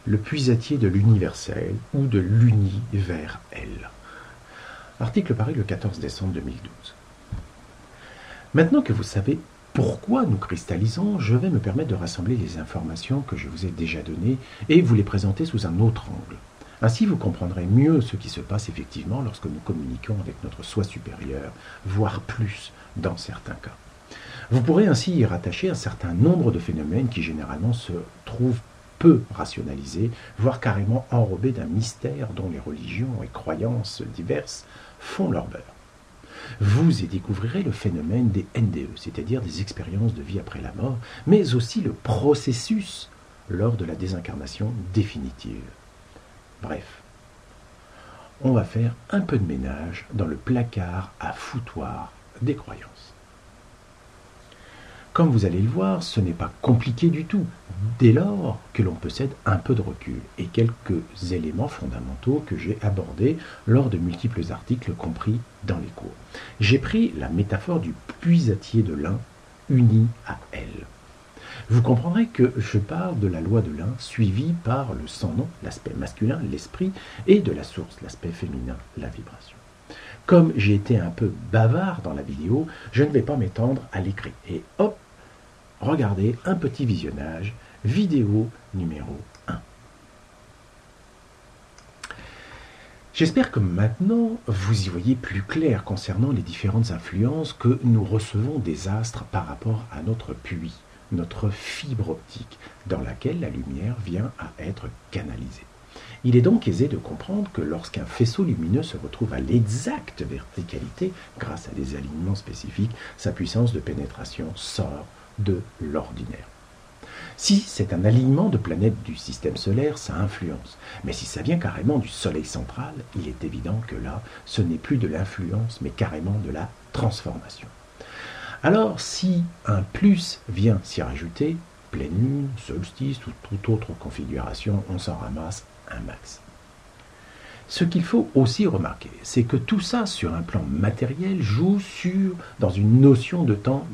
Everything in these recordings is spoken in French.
le puisatier de l'universel ou de l'univers L. Article paru le 14 décembre 2012. Maintenant que vous savez pourquoi nous cristallisons, je vais me permettre de rassembler les informations que je vous ai déjà données et vous les présenter sous un autre angle. Ainsi, vous comprendrez mieux ce qui se passe effectivement lorsque nous communiquons avec notre soi supérieur, voire plus dans certains cas. Vous pourrez ainsi y rattacher un certain nombre de phénomènes qui généralement se trouvent peu rationalisés, voire carrément enrobés d'un mystère dont les religions et croyances diverses font leur beurre. Vous y découvrirez le phénomène des NDE, c'est-à-dire des expériences de vie après la mort, mais aussi le processus lors de la désincarnation définitive. Bref, on va faire un peu de ménage dans le placard à foutoir des croyances. Comme vous allez le voir, ce n'est pas compliqué du tout, dès lors que l'on possède un peu de recul et quelques éléments fondamentaux que j'ai abordés lors de multiples articles compris dans les cours. J'ai pris la métaphore du puisatier de l'un uni à L. Vous comprendrez que je parle de la loi de l'un suivie par le sans-nom, l'aspect masculin, l'esprit, et de la source, l'aspect féminin, la vibration. Comme j'ai été un peu bavard dans la vidéo, je ne vais pas m'étendre à l'écrit. Et hop, regardez un petit visionnage, vidéo numéro 1. J'espère que maintenant, vous y voyez plus clair concernant les différentes influences que nous recevons des astres par rapport à notre puits, notre fibre optique, dans laquelle la lumière vient à être canalisée. Il est donc aisé de comprendre que lorsqu'un faisceau lumineux se retrouve à l'exacte verticalité, grâce à des alignements spécifiques, sa puissance de pénétration sort de l'ordinaire. Si c'est un alignement de planètes du système solaire, ça influence. Mais si ça vient carrément du Soleil central, il est évident que là, ce n'est plus de l'influence, mais carrément de la transformation. Alors, si un plus vient s'y rajouter, pleine lune, solstice ou toute autre configuration, on s'en ramasse un max. Ce qu'il faut aussi remarquer, c'est que tout ça, sur un plan matériel, joue dans une notion de temps,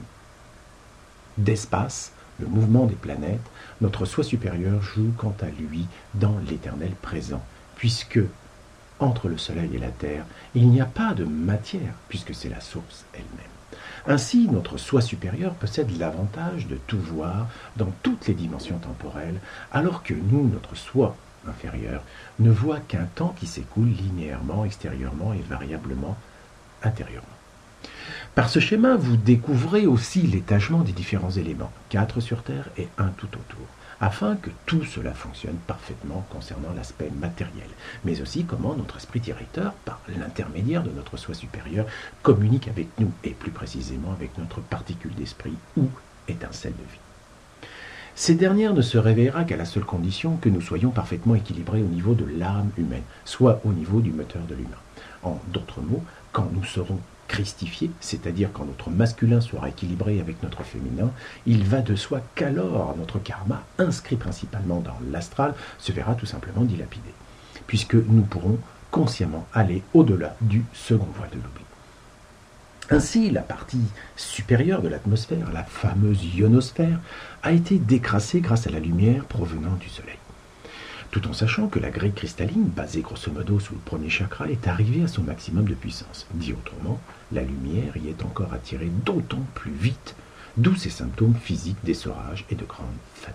d'espace, le mouvement des planètes. Notre soi supérieur joue quant à lui dans l'éternel présent, puisque entre le Soleil et la Terre, il n'y a pas de matière, puisque c'est la source elle-même. Ainsi, notre soi supérieur possède l'avantage de tout voir dans toutes les dimensions temporelles, alors que nous, notre soi inférieur, ne voit qu'un temps qui s'écoule linéairement, extérieurement et variablement intérieurement. Par ce schéma, vous découvrez aussi l'étagement des différents éléments, 4 sur Terre et 1 tout autour, afin que tout cela fonctionne parfaitement concernant l'aspect matériel, mais aussi comment notre esprit directeur, par l'intermédiaire de notre soi supérieur, communique avec nous, et plus précisément avec notre particule d'esprit ou étincelle de vie. Cette dernière ne se réveillera qu'à la seule condition que nous soyons parfaitement équilibrés au niveau de l'âme humaine, soit au niveau du moteur de l'humain. En d'autres mots, quand nous serons christifiés, c'est-à-dire quand notre masculin sera équilibré avec notre féminin, il va de soi qu'alors notre karma, inscrit principalement dans l'astral, se verra tout simplement dilapidé, puisque nous pourrons consciemment aller au-delà du second voile de l'oubli. Ainsi, la partie supérieure de l'atmosphère, la fameuse ionosphère, a été décrassée grâce à la lumière provenant du Soleil. Tout en sachant que la grille cristalline, basée grosso modo sous le premier chakra, est arrivée à son maximum de puissance. Dit autrement, la lumière y est encore attirée d'autant plus vite, d'où ces symptômes physiques d'essorage et de grande fatigue.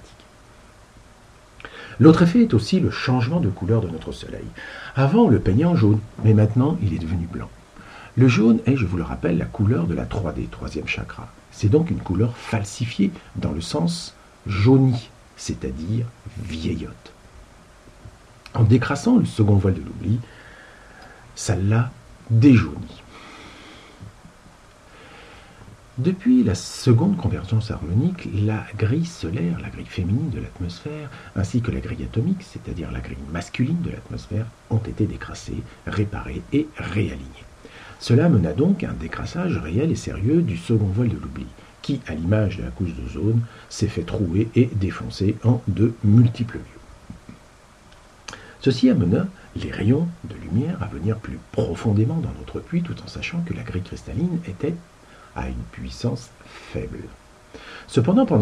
L'autre effet est aussi le changement de couleur de notre Soleil. Avant, on le peignait en jaune, mais maintenant, il est devenu blanc. Le jaune est, je vous le rappelle, la couleur de la 3D, troisième chakra. C'est donc une couleur falsifiée dans le sens jauni, c'est-à-dire vieillotte. En décrassant le second voile de l'oubli, ça l'a déjauni. Depuis la seconde convergence harmonique, la grille solaire, la grille féminine de l'atmosphère, ainsi que la grille atomique, c'est-à-dire la grille masculine de l'atmosphère, ont été décrassées, réparées et réalignées. Cela mena donc à un décrassage réel et sérieux du second voile de l'oubli, qui, à l'image de la couche d'ozone, s'est fait trouer et défoncer en de multiples lieux. Ceci amena les rayons de lumière à venir plus profondément dans notre puits, tout en sachant que la grille cristalline était à une puissance faible. Cependant, pendant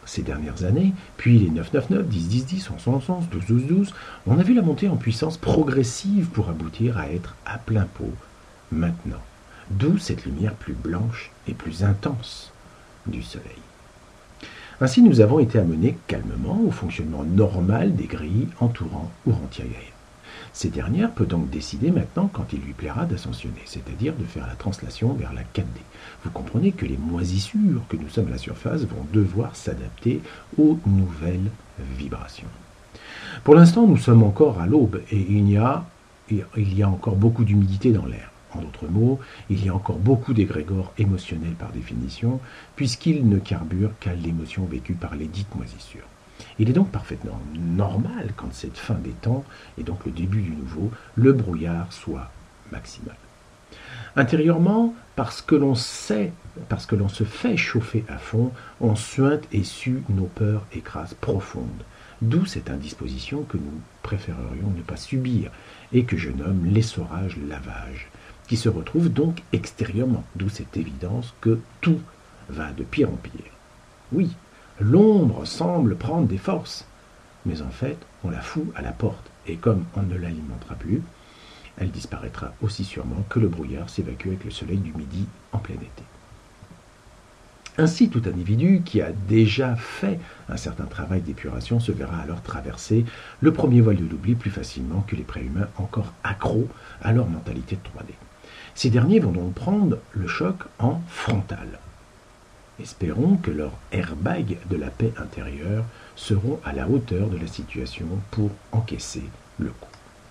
ces dernières années, puis les 999, 10-10-10, 11-11-11, 12-12-12, on a vu la montée en puissance progressive pour aboutir à être à plein pot maintenant. D'où cette lumière plus blanche et plus intense du Soleil. Ainsi, nous avons été amenés calmement au fonctionnement normal des grilles entourant Urantia-Gaia. Ces dernières peut donc décider maintenant quand il lui plaira d'ascensionner, c'est-à-dire de faire la translation vers la 4D. Vous comprenez que les moisissures que nous sommes à la surface vont devoir s'adapter aux nouvelles vibrations. Pour l'instant, nous sommes encore à l'aube et il y a encore beaucoup d'humidité dans l'air. En d'autres mots, il y a encore beaucoup d'égrégores émotionnels par définition, puisqu'ils ne carburent qu'à l'émotion vécue par les dites moisissures. Il est donc parfaitement normal, quand cette fin des temps, et donc le début du nouveau, le brouillard soit maximal. Intérieurement, parce que l'on se fait chauffer à fond, on suinte et sue nos peurs et crasses profondes. D'où cette indisposition que nous préférerions ne pas subir, et que je nomme l'essorage-lavage, qui se retrouve donc extérieurement, d'où cette évidence que tout va de pire en pire. Oui, l'ombre semble prendre des forces, mais en fait, on la fout à la porte, et comme on ne l'alimentera plus, elle disparaîtra aussi sûrement que le brouillard s'évacue avec le soleil du midi en plein été. Ainsi, tout individu qui a déjà fait un certain travail d'épuration se verra alors traverser le premier voile de l'oubli plus facilement que les préhumains encore accros à leur mentalité de 3D. Ces derniers vont donc prendre le choc en frontal. Espérons que leurs airbags de la paix intérieure seront à la hauteur de la situation pour encaisser le coup.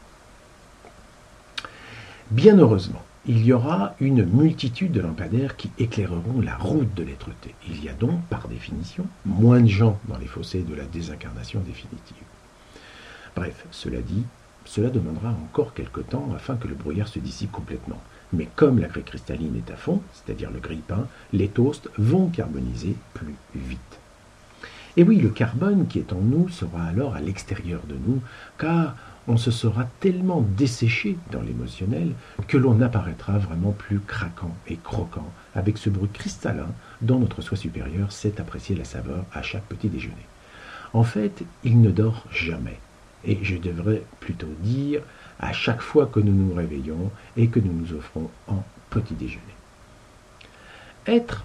Bien heureusement, il y aura une multitude de lampadaires qui éclaireront la route de l'être-té. Il y a donc, par définition, moins de gens dans les fossés de la désincarnation définitive. Bref, cela dit, cela demandera encore quelque temps afin que le brouillard se dissipe complètement. Mais comme la grille cristalline est à fond, c'est-à-dire le grille-pain, les toasts vont carboniser plus vite. Et oui, le carbone qui est en nous sera alors à l'extérieur de nous, car on se sera tellement desséché dans l'émotionnel que l'on apparaîtra vraiment plus craquant et croquant, avec ce bruit cristallin dont notre soi supérieur sait apprécier la saveur à chaque petit déjeuner. En fait, il ne dort jamais, et je devrais plutôt dire à chaque fois que nous nous réveillons et que nous nous offrons en petit déjeuner. Être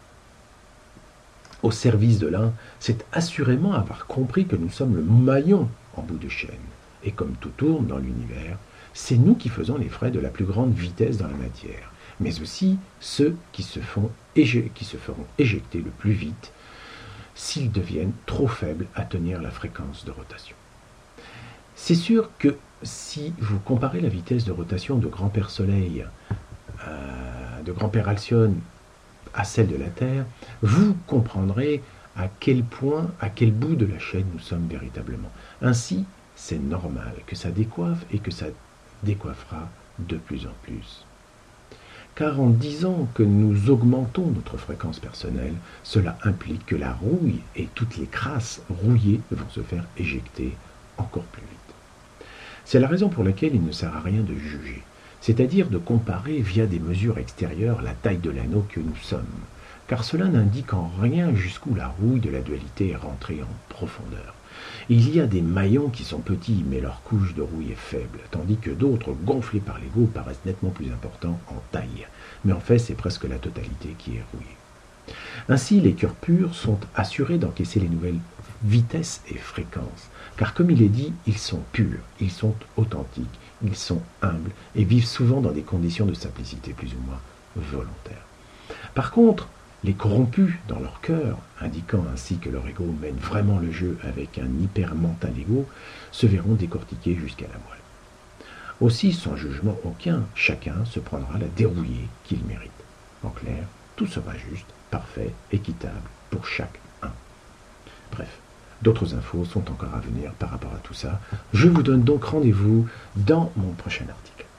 au service de l'un, c'est assurément avoir compris que nous sommes le maillon en bout de chaîne. Et comme tout tourne dans l'univers, c'est nous qui faisons les frais de la plus grande vitesse dans la matière, mais aussi ceux qui se feront éjecter le plus vite s'ils deviennent trop faibles à tenir la fréquence de rotation. C'est sûr que si vous comparez la vitesse de rotation de grand-père Soleil, de grand-père Alcyone, à celle de la Terre, vous comprendrez à quel point, à quel bout de la chaîne nous sommes véritablement. Ainsi, c'est normal que ça décoiffe et que ça décoiffera de plus en plus. Car en disant que nous augmentons notre fréquence personnelle, cela implique que la rouille et toutes les crasses rouillées vont se faire éjecter encore plus vite. C'est la raison pour laquelle il ne sert à rien de juger, c'est-à-dire de comparer via des mesures extérieures la taille de l'anneau que nous sommes, car cela n'indique en rien jusqu'où la rouille de la dualité est rentrée en profondeur. Il y a des maillons qui sont petits, mais leur couche de rouille est faible, tandis que d'autres, gonflés par l'ego, paraissent nettement plus importants en taille. Mais en fait, c'est presque la totalité qui est rouillée. Ainsi, les cœurs purs sont assurés d'encaisser les nouvelles vitesses et fréquences, car comme il est dit, ils sont purs, ils sont authentiques, ils sont humbles et vivent souvent dans des conditions de simplicité plus ou moins volontaires. Par contre, les corrompus dans leur cœur, indiquant ainsi que leur ego mène vraiment le jeu avec un hyper-mental ego, se verront décortiqués jusqu'à la moelle. Aussi, sans jugement aucun, chacun se prendra la dérouillée qu'il mérite. En clair, tout sera juste, parfait, équitable pour chacun. Bref, d'autres infos sont encore à venir par rapport à tout ça. Je vous donne donc rendez-vous dans mon prochain article.